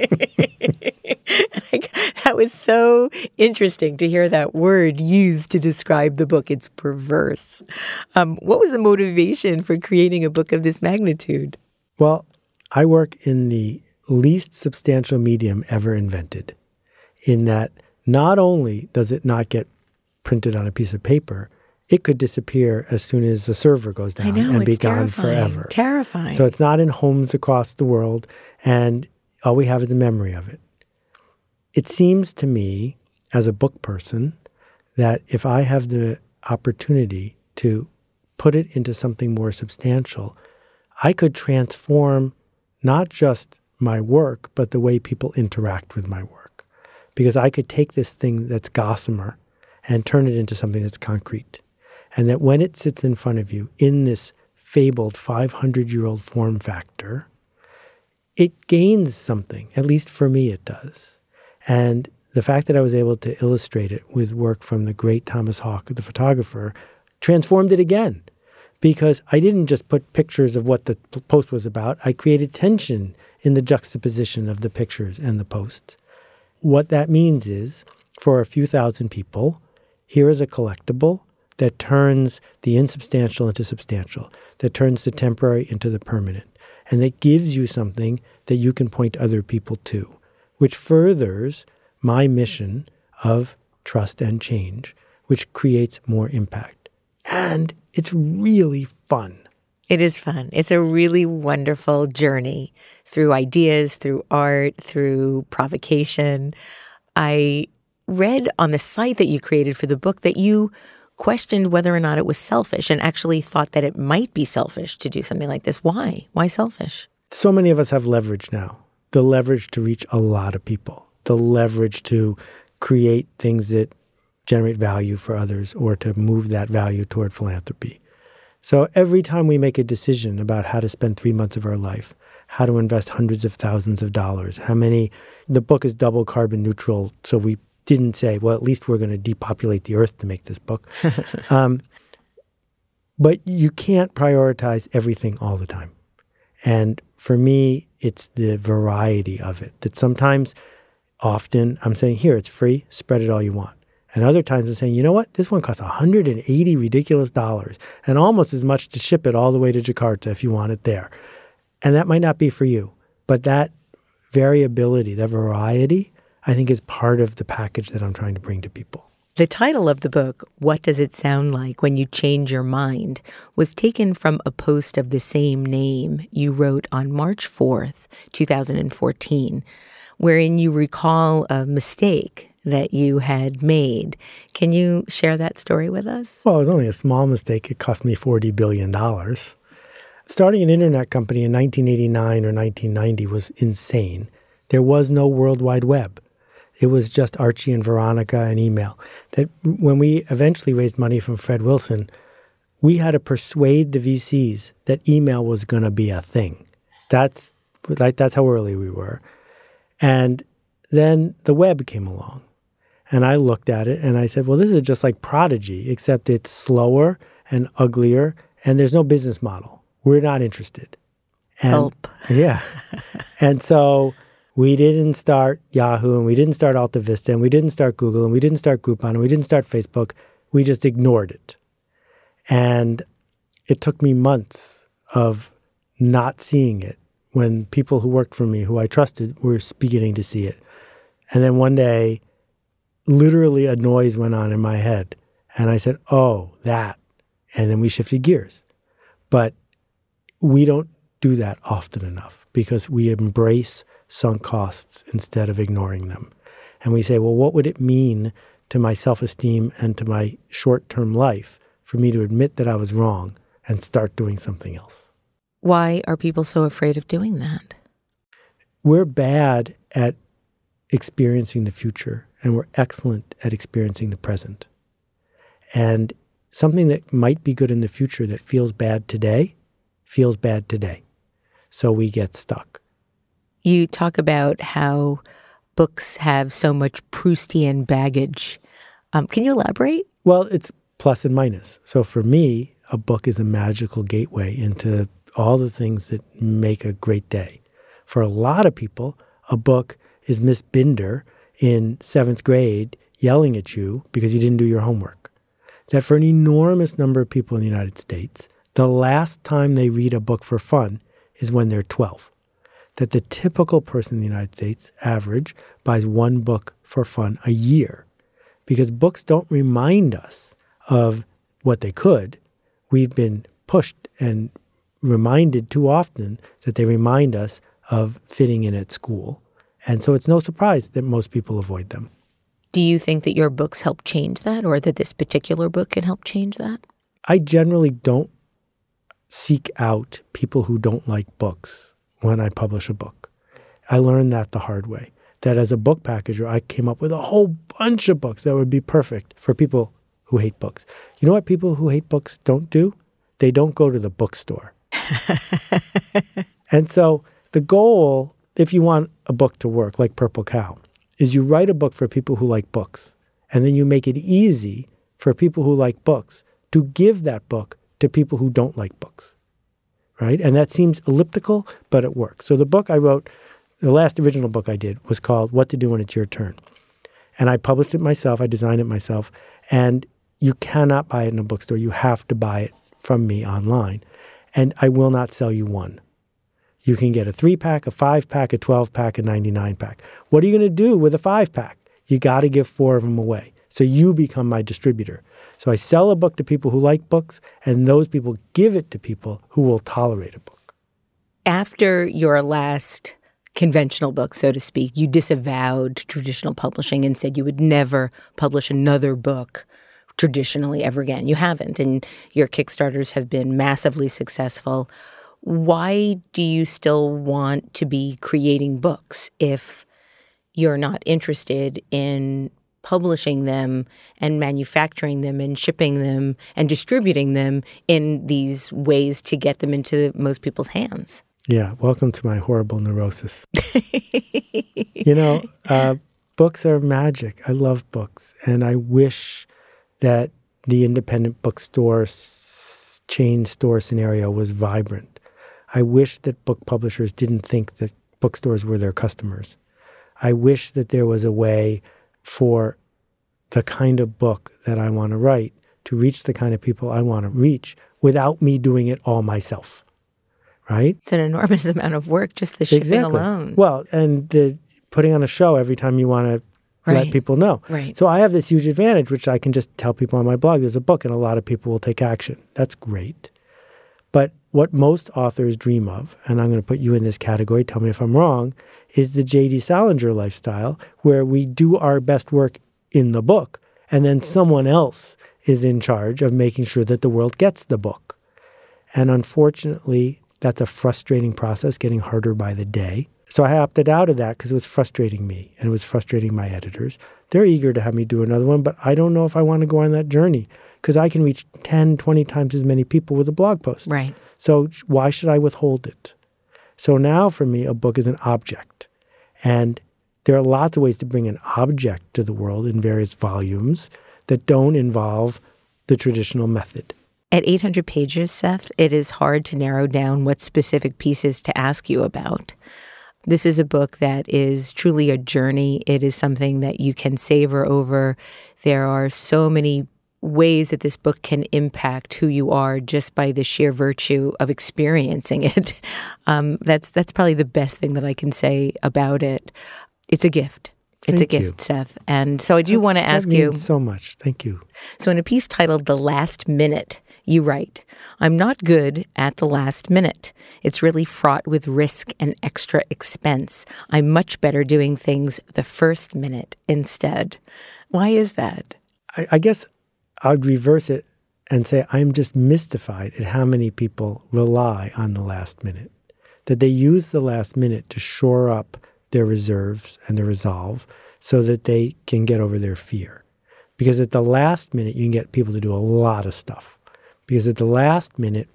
That was so interesting to hear that word used to describe the book. It's perverse. Um, what was the motivation for creating a book of this magnitude? Well, I work in the least substantial medium ever invented, in that not only does it not get printed on a piece of paper, it could disappear as soon as the server goes down I know, and be it's gone terrifying, forever. Terrifying. So it's not in homes across the world, and all we have is a memory of it. It seems to me, as a book person, that if I have the opportunity to put it into something more substantial, I could transform not just my work, but the way people interact with my work. Because I could take this thing that's gossamer and turn it into something that's concrete. And that when it sits in front of you in this fabled five hundred year old form factor, it gains something. At least for me, it does. And the fact that I was able to illustrate it with work from the great Thomas Hawk, the photographer, transformed it again. Because I didn't just put pictures of what the post was about. I created tension in the juxtaposition of the pictures and the posts. What that means is, for a few thousand people, here is a collectible that turns the insubstantial into substantial, that turns the temporary into the permanent, and that gives you something that you can point other people to, which furthers my mission of trust and change, which creates more impact. And it's really fun. It is fun. It's a really wonderful journey through ideas, through art, through provocation. I read on the site that you created for the book that you questioned whether or not it was selfish and actually thought that it might be selfish to do something like this. Why? Why selfish? So many of us have leverage now. The leverage to reach a lot of people. The leverage to create things that generate value for others or to move that value toward philanthropy. So every time we make a decision about how to spend three months of our life, how to invest hundreds of thousands of dollars, how many, the book is double carbon neutral, so we didn't say, well, at least we're going to depopulate the earth to make this book. um, but you can't prioritize everything all the time. And for me, it's the variety of it, that sometimes, often, I'm saying, here, it's free, spread it all you want. And other times I'm saying, you know what, this one costs one hundred eighty ridiculous dollars and almost as much to ship it all the way to Jakarta if you want it there. And that might not be for you. But that variability, that variety, I think is part of the package that I'm trying to bring to people. The title of the book, What Does It Sound Like When You Change Your Mind, was taken from a post of the same name you wrote on March fourth, two thousand fourteen, wherein you recall a mistake that you had made. Can you share that story with us? Well, it was only a small mistake. It cost me forty billion dollars. Starting an internet company in nineteen eighty-nine or nineteen ninety was insane. There was no World Wide Web. It was just Archie and Veronica and email. That when we eventually raised money from Fred Wilson, we had to persuade the V Cs that email was going to be a thing. That's like that's how early we were. And then the web came along. And I looked at it and I said, well, this is just like Prodigy, except it's slower and uglier and there's no business model. We're not interested. And, Help. Yeah. And so we didn't start Yahoo and we didn't start Alta Vista and we didn't start Google and we didn't start Groupon and we didn't start Facebook. We just ignored it. And it took me months of not seeing it when people who worked for me, who I trusted, were beginning to see it. And then one day, literally a noise went on in my head. And I said, oh, that. And then we shifted gears. But we don't do that often enough because we embrace sunk costs instead of ignoring them. And we say, well, what would it mean to my self-esteem and to my short-term life for me to admit that I was wrong and start doing something else. Why are people so afraid of doing that? We're bad at experiencing the future, and we're excellent at experiencing the present. And something that might be good in the future that feels bad today, feels bad today. So we get stuck. You talk about how books have so much Proustian baggage. Um, can you elaborate? Well, it's plus and minus. So for me, a book is a magical gateway into all the things that make a great day. For a lot of people, a book is Miss Binder in seventh grade yelling at you because you didn't do your homework. That for an enormous number of people in the United States, the last time they read a book for fun is when they're twelve. That the typical person in the United States, average, buys one book for fun a year. Because books don't remind us of what they could. We've been pushed and reminded too often that they remind us of fitting in at school. And so it's no surprise that most people avoid them. Do you think that your books help change that, or that this particular book can help change that? I generally don't seek out people who don't like books when I publish a book. I learned that the hard way, that as a book packager, I came up with a whole bunch of books that would be perfect for people who hate books. You know what people who hate books don't do? They don't go to the bookstore. And so the goal, if you want a book to work, like Purple Cow, is you write a book for people who like books, and then you make it easy for people who like books to give that book to people who don't like books, right? And that seems elliptical, but it works. So the book I wrote, the last original book I did, was called What to Do When It's Your Turn. And I published it myself. I designed it myself. And you cannot buy it in a bookstore. You have to buy it from me online. And I will not sell you one. You can get a three-pack, a five-pack, a twelve-pack, a ninety-nine pack. What are you going to do with a five-pack? You got to give four of them away. So you become my distributor. So I sell a book to people who like books, and those people give it to people who will tolerate a book. After your last conventional book, so to speak, you disavowed traditional publishing and said you would never publish another book traditionally ever again. You haven't, and your Kickstarters have been massively successful. Why do you still want to be creating books if you're not interested in publishing them and manufacturing them and shipping them and distributing them in these ways to get them into most people's hands? Yeah, welcome to my horrible neurosis. You know, uh, books are magic. I love books. And I wish that the independent bookstore s- chain store scenario was vibrant. I wish that book publishers didn't think that bookstores were their customers. I wish that there was a way for the kind of book that I want to write to reach the kind of people I want to reach without me doing it all myself, right? It's an enormous amount of work, just the shipping exactly. alone. Well, and the putting on a show every time you want to right. let people know. Right. So I have this huge advantage, which I can just tell people on my blog, there's a book, and a lot of people will take action. That's great. But what most authors dream of, and I'm going to put you in this category, tell me if I'm wrong, is the J D Salinger lifestyle, where we do our best work in the book, and then someone else is in charge of making sure that the world gets the book. And unfortunately, that's a frustrating process, getting harder by the day. So I opted out of that because it was frustrating me, and it was frustrating my editors. They're eager to have me do another one, but I don't know if I want to go on that journey because I can reach ten, twenty times as many people with a blog post. Right. So why should I withhold it? So now for me, a book is an object. And there are lots of ways to bring an object to the world in various volumes that don't involve the traditional method. At eight hundred pages, Seth, it is hard to narrow down what specific pieces to ask you about. This is a book that is truly a journey. It is something that you can savor over. There are so many ways that this book can impact who you are just by the sheer virtue of experiencing it. Um, that's that's probably the best thing that I can say about it. It's a gift. It's Thank a gift, you. Seth. And so I do That's, want to ask that you. means so much. Thank you. So in a piece titled The Last Minute, you write, "I'm not good at the last minute. It's really fraught with risk and extra expense. I'm much better doing things the first minute instead." Why is that? I, I guess I'd reverse it and say I'm just mystified at how many people rely on the last minute, that they use the last minute to shore up their reserves and their resolve so that they can get over their fear. Because at the last minute, you can get people to do a lot of stuff. Because at the last minute,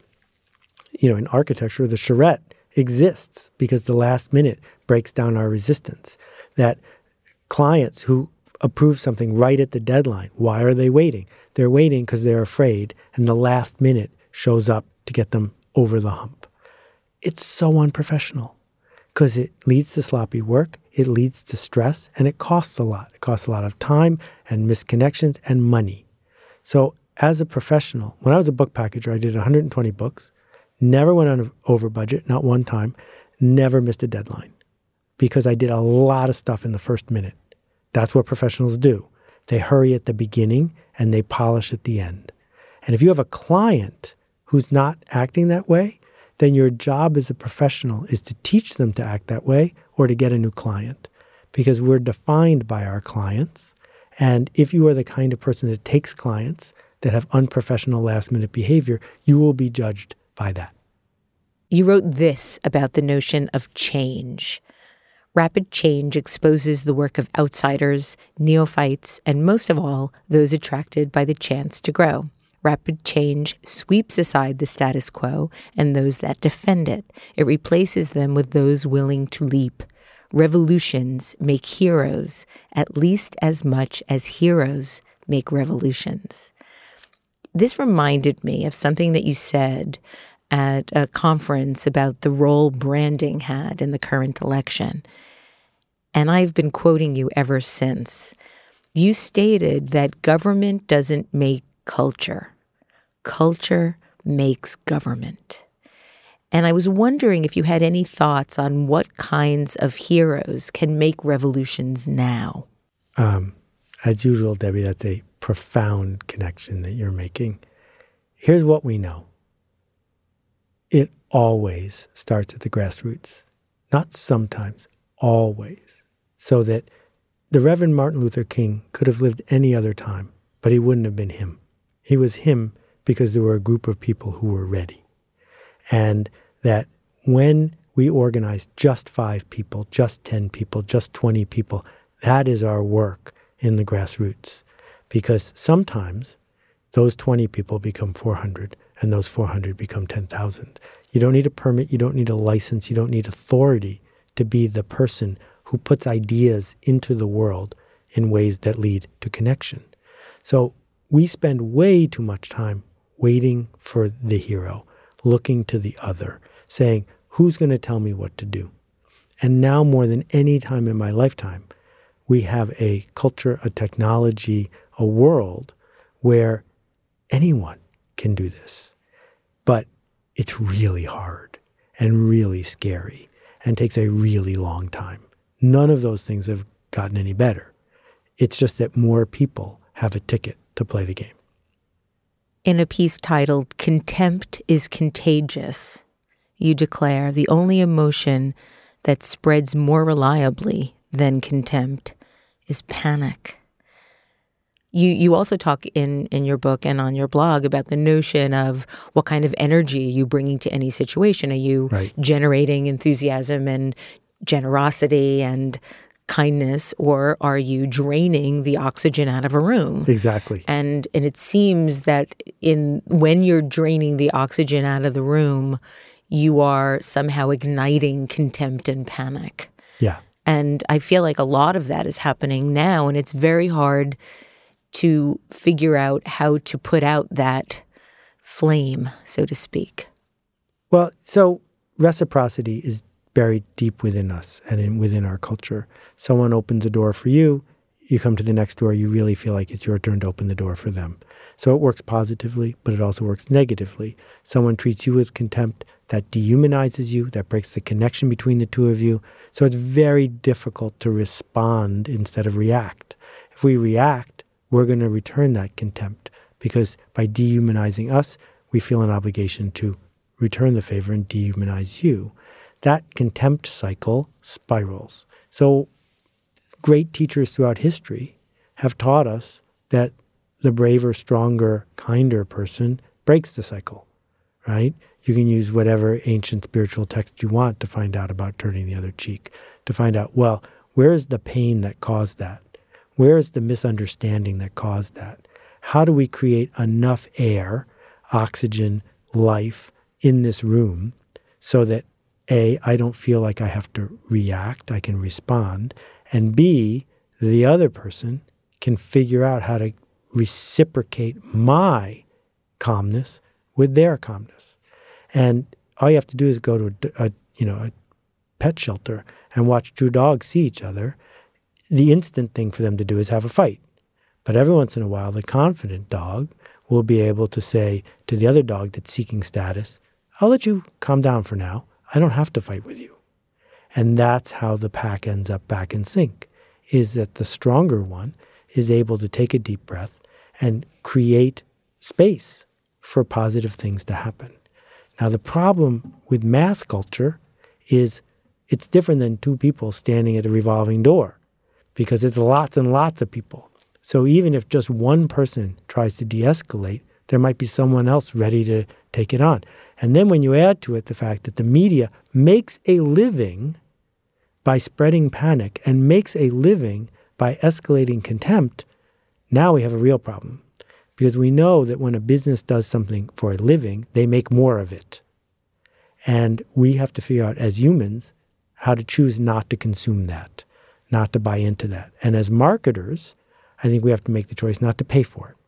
you know, in architecture, the charrette exists because the last minute breaks down our resistance. That clients who approve something right at the deadline, why are they waiting? They're waiting because they're afraid, and the last minute shows up to get them over the hump. It's so unprofessional because it leads to sloppy work, it leads to stress, and it costs a lot. It costs a lot of time and misconnections and money. So as a professional, when I was a book packager, I did one hundred twenty books, never went on over budget, not one time, never missed a deadline because I did a lot of stuff in the first minute. That's what professionals do. They hurry at the beginning and they polish at the end. And if you have a client who's not acting that way, then your job as a professional is to teach them to act that way or to get a new client, because we're defined by our clients. And if you are the kind of person that takes clients that have unprofessional last-minute behavior, you will be judged by that. You wrote this about the notion of change. Rapid change exposes the work of outsiders, neophytes, and most of all, those attracted by the chance to grow. Rapid change sweeps aside the status quo and those that defend it. It replaces them with those willing to leap. Revolutions make heroes at least as much as heroes make revolutions. This reminded me of something that you said at a conference about the role branding had in the current election. And I've been quoting you ever since. You stated that government doesn't make culture. Culture makes government. And I was wondering if you had any thoughts on what kinds of heroes can make revolutions now. Um, as usual, Debbie, that's a profound connection that you're making. Here's what we know. It always starts at the grassroots. Not sometimes, always. So that the Reverend Martin Luther King could have lived any other time, but he wouldn't have been him. He was him because there were a group of people who were ready. And that when we organize just five people, just ten people, just twenty people, that is our work in the grassroots. Because sometimes those twenty people become four hundred, and those four hundred become ten thousand. You don't need a permit, you don't need a license, you don't need authority to be the person who puts ideas into the world in ways that lead to connection. So we spend way too much time waiting for the hero, looking to the other, saying, who's going to tell me what to do? And now more than any time in my lifetime, we have a culture, a technology, a world where anyone can do this. But it's really hard and really scary and takes a really long time. None of those things have gotten any better. It's just that more people have a ticket to play the game. In a piece titled "Contempt is Contagious," you declare the only emotion that spreads more reliably than contempt is panic. You you also talk in, in your book and on your blog about the notion of what kind of energy are you bringing to any situation. Are you right. generating enthusiasm and generosity and kindness, or are you draining the oxygen out of a room? Exactly. And and it seems that in when you're draining the oxygen out of the room, you are somehow igniting contempt and panic. Yeah. And I feel like a lot of that is happening now, and it's very hard to figure out how to put out that flame, so to speak. Well, so reciprocity is buried deep within us and in, within our culture. Someone opens a door for you, you come to the next door, you really feel like it's your turn to open the door for them. So it works positively, but it also works negatively. Someone treats you with contempt, that dehumanizes you, that breaks the connection between the two of you. So it's very difficult to respond instead of react. If we react, we're going to return that contempt, because by dehumanizing us, we feel an obligation to return the favor and dehumanize you. That contempt cycle spirals. So great teachers throughout history have taught us that the braver, stronger, kinder person breaks the cycle, right? You can use whatever ancient spiritual text you want to find out about turning the other cheek, to find out, well, where is the pain that caused that? Where is the misunderstanding that caused that? How do we create enough air, oxygen, life in this room so that A, I don't feel like I have to react, I can respond, and B, the other person can figure out how to reciprocate my calmness with their calmness. And all you have to do is go to a, a you know a pet shelter and watch two dogs see each other. The instant thing for them to do is have a fight. But every once in a while, the confident dog will be able to say to the other dog that's seeking status, I'll let you calm down for now. I don't have to fight with you. And that's how the pack ends up back in sync, is that the stronger one is able to take a deep breath and create space for positive things to happen. Now, the problem with mass culture is it's different than two people standing at a revolving door, because it's lots and lots of people. So even if just one person tries to de-escalate, there might be someone else ready to take it on. And then when you add to it the fact that the media makes a living by spreading panic and makes a living by escalating contempt, now we have a real problem. Because we know that when a business does something for a living, they make more of it. And we have to figure out as humans how to choose not to consume that, not to buy into that. And as marketers, I think we have to make the choice not to pay for it.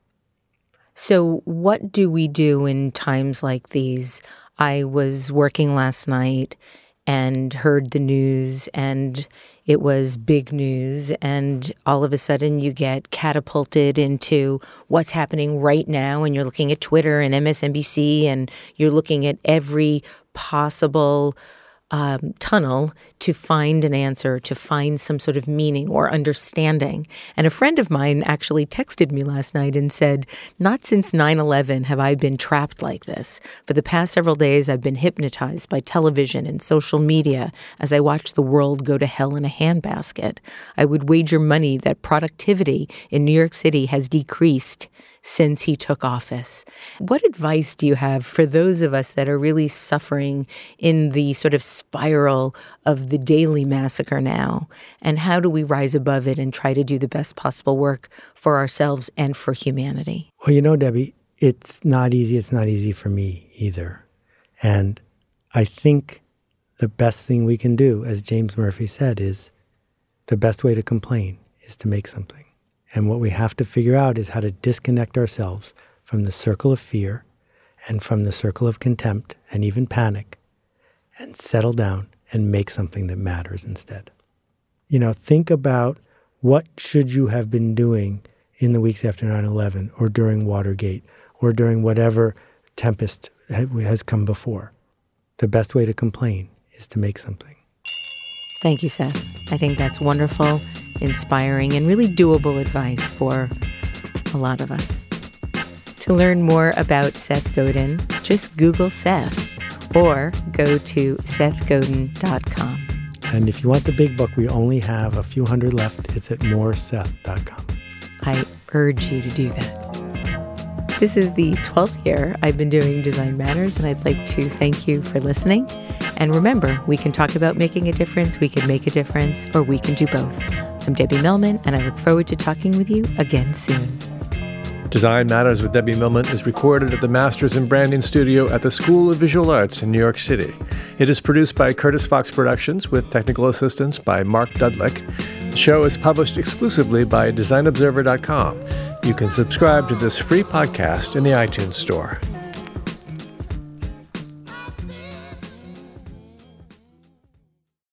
So what do we do in times like these? I was working last night and heard the news, and it was big news, and all of a sudden you get catapulted into what's happening right now, and you're looking at Twitter and M S N B C, and you're looking at every possible Um, tunnel to find an answer, to find some sort of meaning or understanding. And a friend of mine actually texted me last night and said, not since nine eleven have I been trapped like this. For the past several days, I've been hypnotized by television and social media as I watch the world go to hell in a handbasket. I would wager money that productivity in New York City has decreased since he took office. What advice do you have for those of us that are really suffering in the sort of spiral of the daily massacre now? And how do we rise above it and try to do the best possible work for ourselves and for humanity? Well, you know, Debbie, it's not easy. It's not easy for me either. And I think the best thing we can do, as James Murphy said, is the best way to complain is to make something. And what we have to figure out is how to disconnect ourselves from the circle of fear and from the circle of contempt and even panic and settle down and make something that matters instead. You know, think about what should you have been doing in the weeks after nine eleven or during Watergate or during whatever tempest has come before. The best way to complain is to make something. Thank you, Seth. I think that's wonderful, inspiring, and really doable advice for a lot of us. To learn more about Seth Godin, just Google Seth or go to seth godin dot com. And if you want the big book, we only have a few hundred left. It's at more seth dot com. I urge you to do that. This is the twelfth year I've been doing Design Matters, and I'd like to thank you for listening. And remember, we can talk about making a difference, we can make a difference, or we can do both. I'm Debbie Millman, and I look forward to talking with you again soon. Design Matters with Debbie Millman is recorded at the Masters in Branding Studio at the School of Visual Arts in New York City. It is produced by Curtis Fox Productions with technical assistance by Mark Dudlick. The show is published exclusively by design observer dot com. You can subscribe to this free podcast in the iTunes Store.